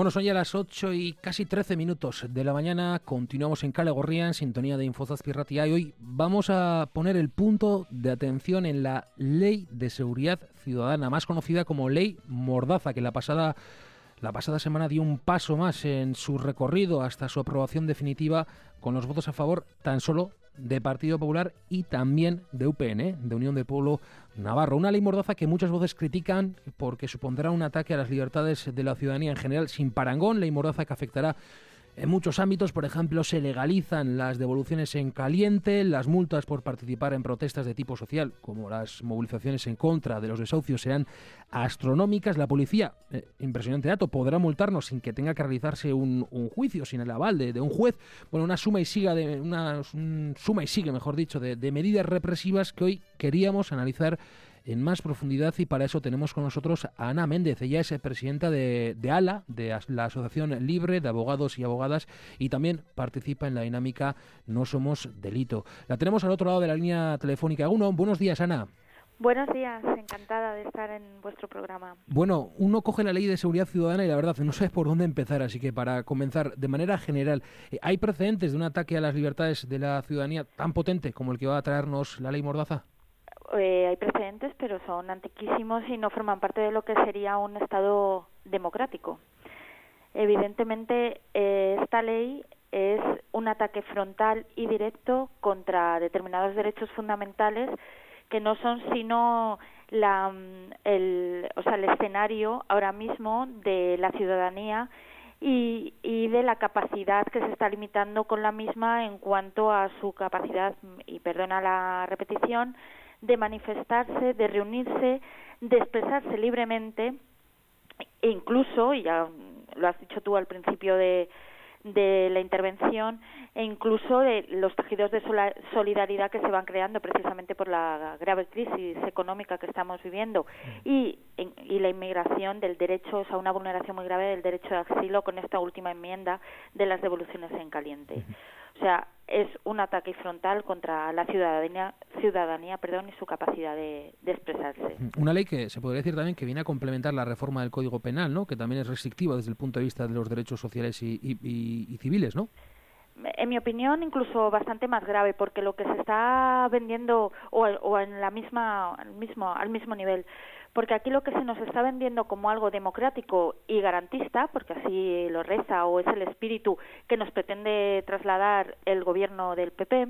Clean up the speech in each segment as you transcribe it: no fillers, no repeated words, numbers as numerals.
Bueno, son ya las 8 y casi 13 minutos de la mañana. Continuamos en Kale Gorria, en sintonía de Infozazpi Ratia, y hoy vamos a poner el punto de atención en la Ley de Seguridad Ciudadana, más conocida como Ley Mordaza, que la pasada semana dio un paso más en su recorrido hasta su aprobación definitiva, con los votos a favor tan solo de Partido Popular y también de UPN, de Unión del Pueblo Navarro. Una ley mordaza que muchas voces critican porque supondrá un ataque a las libertades de la ciudadanía en general sin parangón. Ley mordaza que afectará en muchos ámbitos. Por ejemplo, se legalizan las devoluciones en caliente, las multas por participar en protestas de tipo social, como las movilizaciones en contra de los desahucios, serán astronómicas. La policía, impresionante dato, podrá multarnos sin que tenga que realizarse un juicio, sin el aval de un juez. Bueno, una suma y sigue, mejor dicho, de medidas represivas que hoy queríamos analizar en más profundidad, y para eso tenemos con nosotros a Ana Méndez. Ella es presidenta de ALA, de la Asociación Libre de Abogados y Abogadas, y también participa en la dinámica No Somos Delito. La tenemos al otro lado de la línea telefónica. Buenos días, Ana. Buenos días, encantada de estar en vuestro programa. Bueno, uno coge la Ley de Seguridad Ciudadana y la verdad no sé por dónde empezar, así que para comenzar, de manera general, ¿hay precedentes de un ataque a las libertades de la ciudadanía tan potente como el que va a traernos la Ley Mordaza? Hay precedentes, pero son antiquísimos y no forman parte de lo que sería un Estado democrático. Evidentemente, esta ley es un ataque frontal y directo contra determinados derechos fundamentales que no son sino el escenario ahora mismo de la ciudadanía y de la capacidad que se está limitando con la misma en cuanto a su capacidad, y perdona la repetición, de manifestarse, de reunirse, de expresarse libremente, e incluso, y ya lo has dicho tú al principio de la intervención, e incluso de los tejidos de solidaridad que se van creando precisamente por la grave crisis económica que estamos viviendo y la inmigración del derecho, o sea, una vulneración muy grave del derecho de asilo con esta última enmienda de las devoluciones en caliente. O sea, es un ataque frontal contra la ciudadanía, y su capacidad de expresarse. Una ley que se podría decir también que viene a complementar la reforma del Código Penal, ¿no? Que también es restrictiva desde el punto de vista de los derechos sociales y civiles, ¿no? En mi opinión, incluso bastante más grave, porque lo que se está vendiendo o en la misma al mismo nivel, porque aquí lo que se nos está vendiendo como algo democrático y garantista, porque así lo reza o es el espíritu que nos pretende trasladar el gobierno del PP,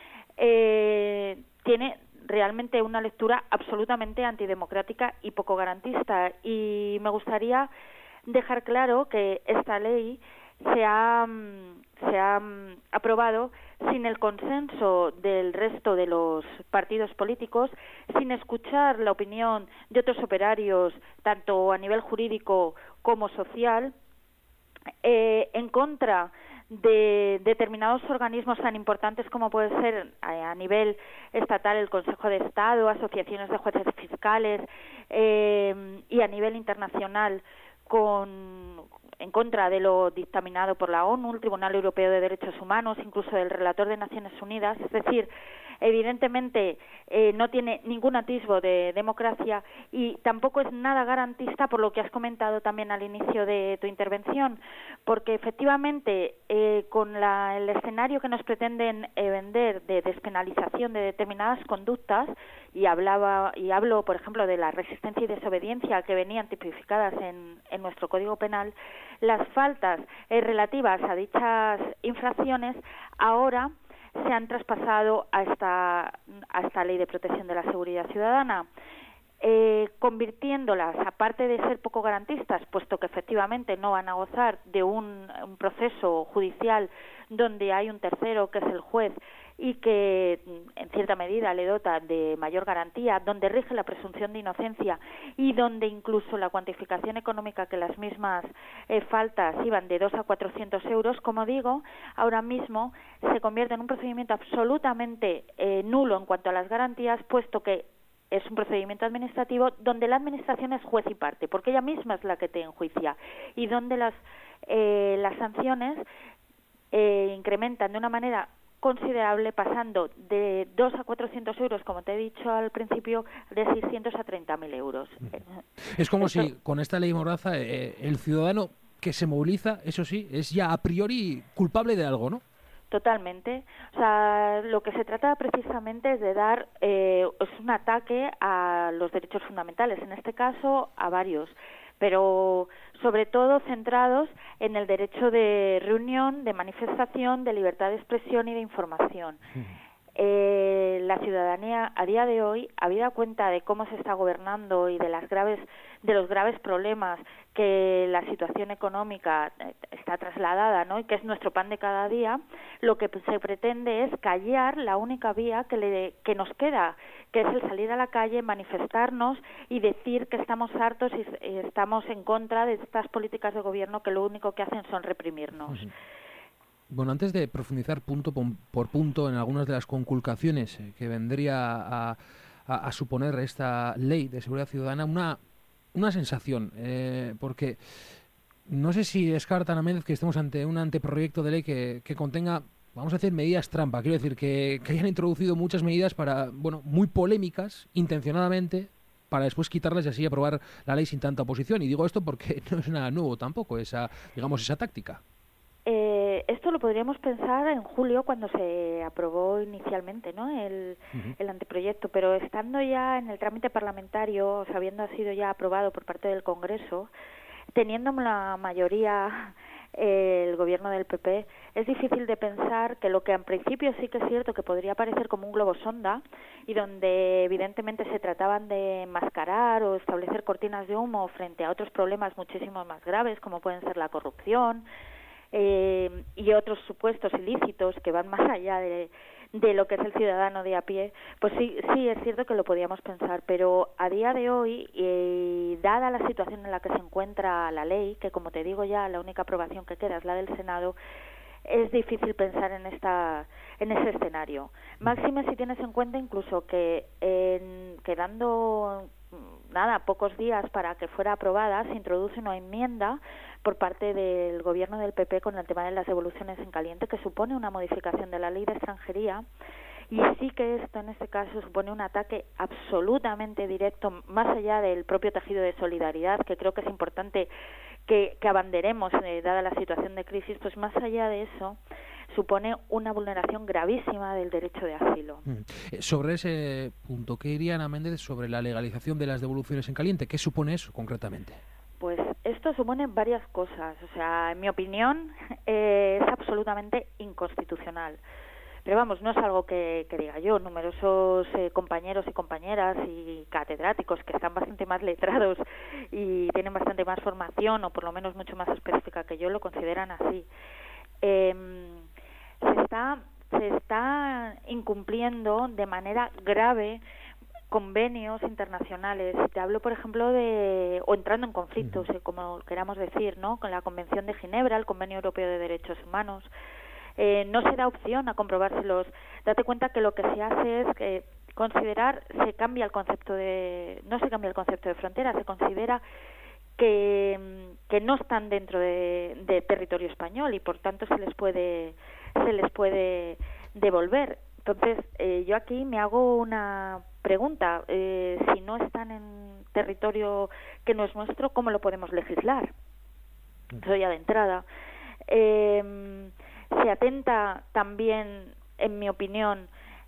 tiene realmente una lectura absolutamente antidemocrática y poco garantista. Y me gustaría dejar claro que esta ley se ha aprobado sin el consenso del resto de los partidos políticos, sin escuchar la opinión de otros operarios, tanto a nivel jurídico como social, en contra de determinados organismos tan importantes como puede ser a nivel estatal el Consejo de Estado, asociaciones de jueces fiscales, y a nivel internacional en contra de lo dictaminado por la ONU, el Tribunal Europeo de Derechos Humanos, incluso del relator de Naciones Unidas. Es decir, evidentemente no tiene ningún atisbo de democracia y tampoco es nada garantista, por lo que has comentado también al inicio de tu intervención, porque efectivamente con el escenario que nos pretenden vender de despenalización de determinadas conductas, y hablo, por ejemplo, de la resistencia y desobediencia que venían tipificadas en nuestro Código Penal, las faltas relativas a dichas infracciones ahora se han traspasado a esta Ley de Protección de la Seguridad Ciudadana, convirtiéndolas, aparte de ser poco garantistas, puesto que efectivamente no van a gozar de un proceso judicial donde hay un tercero, que es el juez, y que en cierta medida le dota de mayor garantía, donde rige la presunción de inocencia y donde incluso la cuantificación económica, que las mismas faltas iban de 2 a 400 euros, como digo, ahora mismo se convierte en un procedimiento absolutamente nulo en cuanto a las garantías, puesto que es un procedimiento administrativo donde la administración es juez y parte, porque ella misma es la que te enjuicia, y donde las sanciones incrementan de una manera considerable, pasando de 2 a 400 euros, como te he dicho al principio, de 600 a 30.000 euros. Es como si con esta ley mordaza el ciudadano que se moviliza, eso sí, es ya a priori culpable de algo, ¿no? Totalmente. O sea, lo que se trata precisamente es de dar es un ataque a los derechos fundamentales, en este caso a varios, pero sobre todo centrados en el derecho de reunión, de manifestación, de libertad de expresión y de información. La ciudadanía a día de hoy, habida cuenta de cómo se está gobernando y de los graves problemas que la situación económica está trasladada, ¿no? Y que es nuestro pan de cada día, lo que se pretende es callar la única vía que nos queda, que es el salir a la calle, manifestarnos y decir que estamos hartos y estamos en contra de estas políticas de gobierno que lo único que hacen son reprimirnos. Bueno, antes de profundizar punto por punto en algunas de las conculcaciones que vendría a suponer esta ley de seguridad ciudadana, una sensación, porque no sé si descartan a Méndez que estemos ante un anteproyecto de ley que contenga, vamos a decir, medidas trampa. Quiero decir, que hayan introducido muchas medidas muy polémicas, intencionadamente, para después quitarlas y así aprobar la ley sin tanta oposición. Y digo esto porque no es nada nuevo tampoco, esa táctica. Esto lo podríamos pensar en julio, cuando se aprobó inicialmente, ¿no?, el anteproyecto, pero estando ya en el trámite parlamentario, o sea, habiendo sido ya aprobado por parte del Congreso, teniendo la mayoría el gobierno del PP, es difícil de pensar que lo que en principio sí que es cierto que podría parecer como un globo sonda y donde evidentemente se trataban de enmascarar o establecer cortinas de humo frente a otros problemas muchísimo más graves, como pueden ser la corrupción, y otros supuestos ilícitos que van más allá de lo que es el ciudadano de a pie, pues sí es cierto que lo podíamos pensar, pero a día de hoy, dada la situación en la que se encuentra la ley, que como te digo ya la única aprobación que queda es la del Senado, es difícil pensar en ese escenario. Máxime si tienes en cuenta incluso que quedando pocos días para que fuera aprobada, se introduce una enmienda por parte del gobierno del PP con el tema de las devoluciones en caliente, que supone una modificación de la ley de extranjería, y sí que esto en este caso supone un ataque absolutamente directo, más allá del propio tejido de solidaridad, que creo que es importante que abanderemos, dada la situación de crisis, pues más allá de eso, supone una vulneración gravísima del derecho de asilo. Sobre ese punto, ¿qué diría Ana Méndez sobre la legalización de las devoluciones en caliente? ¿Qué supone eso concretamente? Pues esto supone varias cosas. O sea, en mi opinión, es absolutamente inconstitucional. Pero vamos, no es algo que diga yo. Numerosos compañeros y compañeras y catedráticos que están bastante más letrados y tienen bastante más formación, o por lo menos mucho más específica que yo, lo consideran así. Se está incumpliendo de manera grave convenios internacionales. Te hablo, por ejemplo, o entrando en conflictos, como queramos decir, ¿no?, con la Convención de Ginebra, el Convenio Europeo de Derechos Humanos. No se da opción a comprobárselos. Date cuenta que lo que se hace es que no se cambia el concepto de frontera, se considera que no están dentro de territorio español y por tanto se les puede devolver. Entonces, yo aquí me hago una pregunta: si no están en territorio que no es nuestro, ¿cómo lo podemos legislar? Eso ya de entrada. Se atenta también, en mi opinión,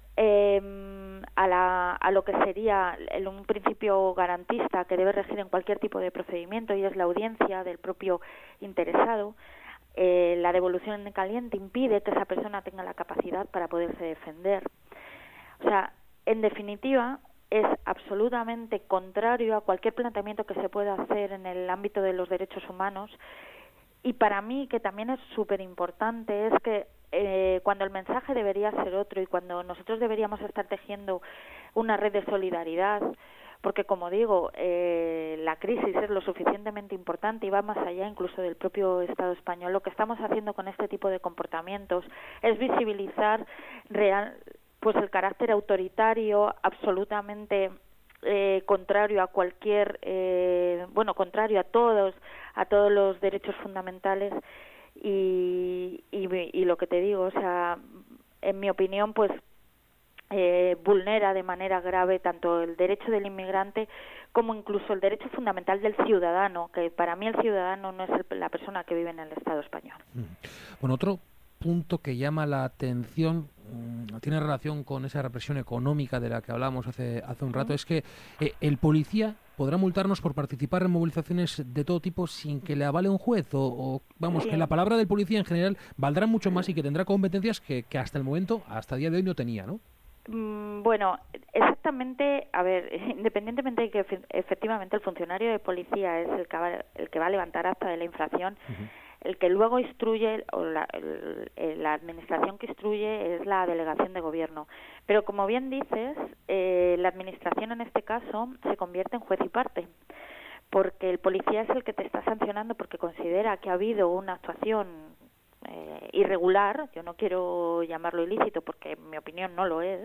a lo que sería un principio garantista que debe regir en cualquier tipo de procedimiento, y es la audiencia del propio interesado. La devolución en caliente impide que esa persona tenga la capacidad para poderse defender. O sea, en definitiva, es absolutamente contrario a cualquier planteamiento que se pueda hacer en el ámbito de los derechos humanos. Y para mí, que también es súper importante, es que cuando el mensaje debería ser otro y cuando nosotros deberíamos estar tejiendo una red de solidaridad, porque como digo, la crisis es lo suficientemente importante y va más allá incluso del propio Estado español. Lo que estamos haciendo con este tipo de comportamientos es visibilizar pues el carácter autoritario, absolutamente contrario a cualquier, contrario a todos los derechos fundamentales, y lo que te digo, o sea, en mi opinión, pues vulnera de manera grave tanto el derecho del inmigrante como incluso el derecho fundamental del ciudadano, que para mí el ciudadano no es la persona que vive en el Estado español. Bueno, otro punto que llama la atención tiene relación con esa represión económica de la que hablábamos hace un rato, es que el policía podrá multarnos por participar en movilizaciones de todo tipo sin que le avale un juez, o vamos, que la palabra del policía en general valdrá mucho más y que tendrá competencias que hasta el momento, hasta el día de hoy, no tenía, ¿no? Bueno, exactamente, a ver, independientemente de que efectivamente el funcionario de policía es el que va a levantar acta de la infracción, el que luego instruye, o la administración que instruye es la delegación de gobierno. Pero como bien dices, la administración en este caso se convierte en juez y parte, porque el policía es el que te está sancionando porque considera que ha habido una actuación irregular, yo no quiero llamarlo ilícito porque en mi opinión no lo es,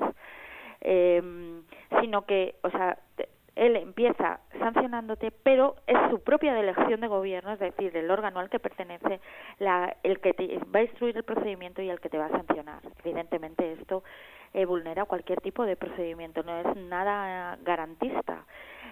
sino que, o sea, él empieza sancionándote, pero es su propia delegación de gobierno, es decir, el órgano al que pertenece, el que te va a instruir el procedimiento y el que te va a sancionar. Evidentemente esto vulnera cualquier tipo de procedimiento, no es nada garantista.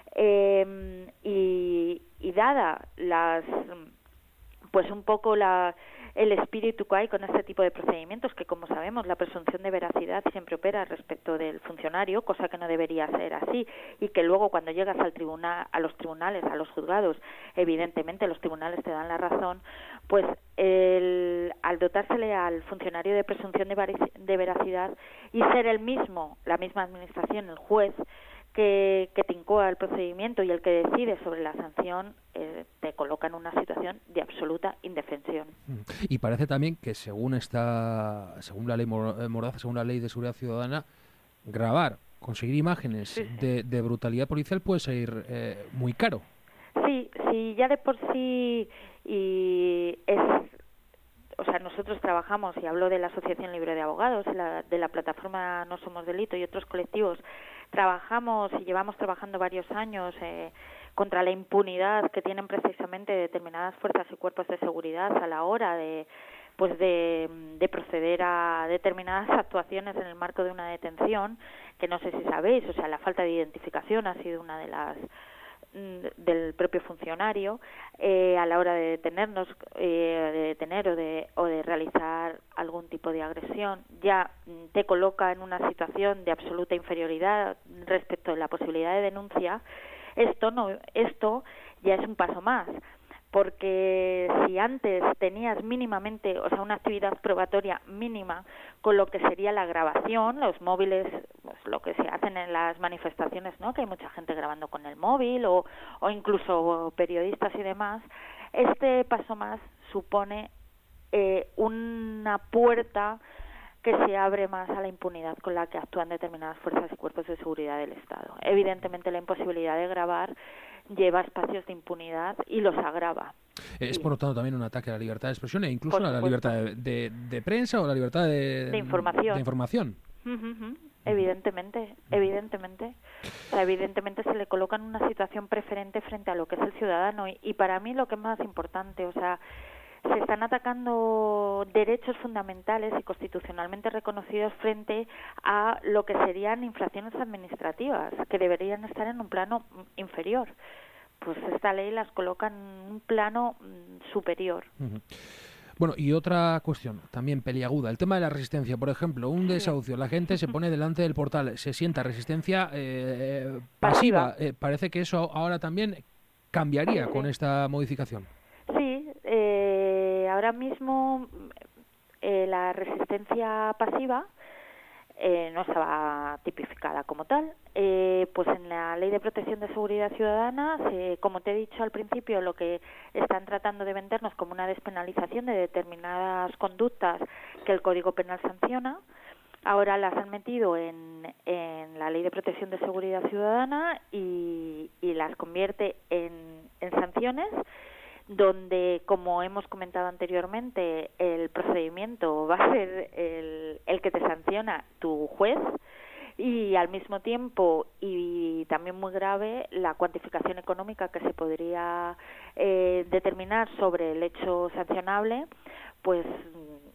Y dada pues un poco el espíritu que hay con este tipo de procedimientos, que como sabemos la presunción de veracidad siempre opera respecto del funcionario, cosa que no debería ser así, y que luego cuando llegas al tribunal, a los tribunales, a los juzgados, evidentemente los tribunales te dan la razón, pues al dotársele al funcionario de presunción de veracidad y ser el mismo, la misma administración, el juez, que te incoa el procedimiento y el que decide sobre la sanción, te coloca en una situación de absoluta indefensión. Y parece también que según la ley Mordaza, según la ley de seguridad ciudadana, conseguir imágenes de brutalidad policial puede ser muy caro. Sí, ya de por sí o sea, nosotros trabajamos, y hablo de la Asociación Libre de Abogados, de la plataforma No Somos Delito y otros colectivos, trabajamos y llevamos trabajando varios años contra la impunidad que tienen precisamente determinadas fuerzas y cuerpos de seguridad a la hora de proceder a determinadas actuaciones en el marco de una detención, que no sé si sabéis, o sea, la falta de identificación ha sido una de las del propio funcionario a la hora de detener o de realizar algún tipo de agresión, ya te coloca en una situación de absoluta inferioridad respecto de la posibilidad de denuncia. Esto ya es un paso más, porque si antes tenías mínimamente, o sea, una actividad probatoria mínima con lo que sería la grabación, los móviles, pues lo que se hacen en las manifestaciones, ¿no?, que hay mucha gente grabando con el móvil o incluso periodistas y demás, este paso más supone una puerta que se abre más a la impunidad con la que actúan determinadas fuerzas y cuerpos de seguridad del Estado. Evidentemente la imposibilidad de grabar lleva espacios de impunidad y los agrava. Es por lo tanto también un ataque a la libertad de expresión e incluso a la libertad de prensa o la libertad de información. Evidentemente. O sea, evidentemente se le coloca en una situación preferente frente a lo que es el ciudadano y para mí lo que es más importante, o sea, se están atacando derechos fundamentales y constitucionalmente reconocidos frente a lo que serían infracciones administrativas, que deberían estar en un plano inferior. Pues esta ley las coloca en un plano superior. Bueno, y otra cuestión, también peliaguda, el tema de la resistencia. Por ejemplo, un desahucio, la gente se pone delante del portal, se sienta resistencia pasiva. Parece que eso ahora también cambiaría con esta modificación. Sí, ahora mismo la resistencia pasiva no estaba tipificada como tal. Pues en la Ley de Protección de Seguridad Ciudadana, como te he dicho al principio, lo que están tratando de vendernos como una despenalización de determinadas conductas que el Código Penal sanciona, ahora las han metido en la Ley de Protección de Seguridad Ciudadana y las convierte en sanciones, donde, como hemos comentado anteriormente, el procedimiento va a ser el que te sanciona tu juez y al mismo tiempo, y también muy grave, la cuantificación económica que se podría determinar sobre el hecho sancionable, pues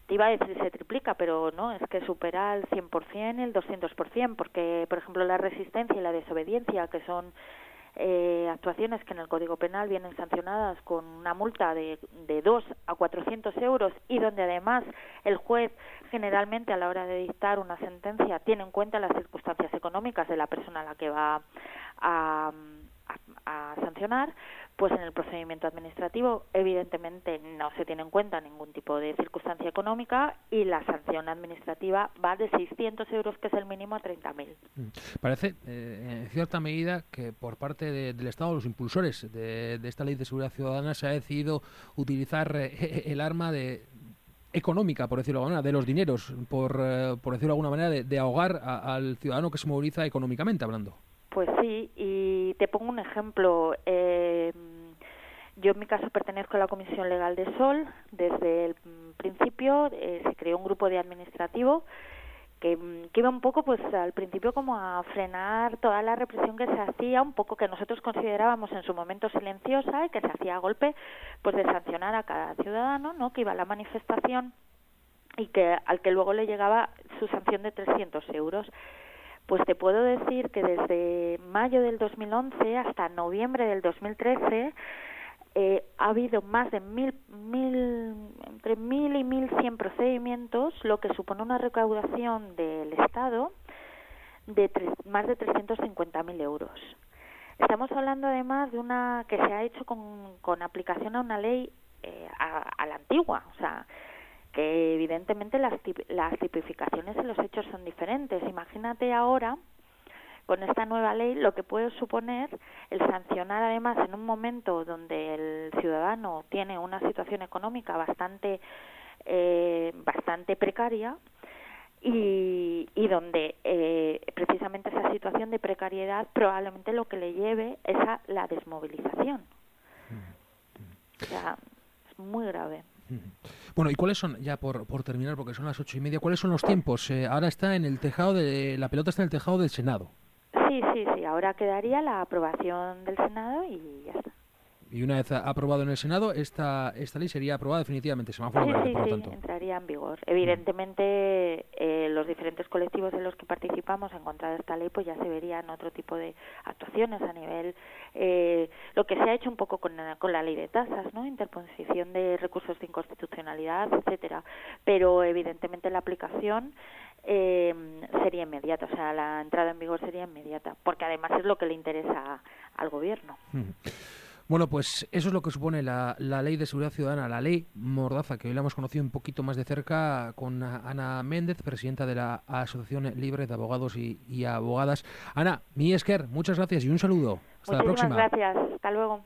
te iba a decir se triplica, pero no, es que supera el 100%, el 200%, porque, por ejemplo, la resistencia y la desobediencia, que son actuaciones que en el Código Penal vienen sancionadas con una multa de 2 a 400 euros y donde además el juez generalmente a la hora de dictar una sentencia tiene en cuenta las circunstancias económicas de la persona a la que va a sancionar, pues en el procedimiento administrativo evidentemente no se tiene en cuenta ningún tipo de circunstancia económica y la sanción administrativa va de 600 euros, que es el mínimo, a 30.000. Parece, en cierta medida, que por parte del Estado, los impulsores de esta Ley de Seguridad Ciudadana, se ha decidido utilizar el arma económica, por decirlo de alguna manera, de los dineros, por decirlo de alguna manera, de ahogar al ciudadano que se moviliza económicamente hablando. Pues sí, y te pongo un ejemplo. Yo en mi caso pertenezco a la Comisión Legal de Sol. Desde el principio se creó un grupo de administrativo que iba un poco, pues al principio, como a frenar toda la represión que se hacía, un poco que nosotros considerábamos en su momento silenciosa y que se hacía a golpe, pues de sancionar a cada ciudadano, ¿no?, que iba a la manifestación y que al que luego le llegaba su sanción de 300 euros. Pues te puedo decir que desde mayo del 2011 hasta noviembre del 2013 ha habido más de entre 1.000 y 1.100 procedimientos, lo que supone una recaudación del Estado de más de 350.000 euros. Estamos hablando además de una que se ha hecho con aplicación a una ley a la antigua, o sea, que evidentemente las tipificaciones de los hechos son diferentes. Imagínate ahora, con esta nueva ley, lo que puede suponer el sancionar además en un momento donde el ciudadano tiene una situación económica bastante precaria y donde precisamente esa situación de precariedad probablemente lo que le lleve es a la desmovilización. O sea, es muy grave. Bueno, ¿y cuáles son, ya por terminar, porque son las 8:30, cuáles son los tiempos? Ahora está en el tejado la pelota está en el tejado del Senado. Sí, ahora quedaría la aprobación del Senado y ya está. Y una vez aprobado en el Senado, esta ley sería aprobada definitivamente, semáforo verde, por lo tanto. Entraría en vigor. Evidentemente, los diferentes colectivos en los que participamos en contra de esta ley, pues ya se verían otro tipo de actuaciones a nivel, lo que se ha hecho un poco con la ley de tasas, ¿no?, interposición de recursos de inconstitucionalidad, etcétera. Pero evidentemente la aplicación sería inmediata, o sea, la entrada en vigor sería inmediata, porque además es lo que le interesa al gobierno. Bueno, pues eso es lo que supone la Ley de Seguridad Ciudadana, la Ley Mordaza, que hoy la hemos conocido un poquito más de cerca con Ana Méndez, presidenta de la Asociación Libre de Abogados y Abogadas. Ana, mi esker, muchas gracias y un saludo. Hasta la próxima. Muchísimas gracias. Hasta luego.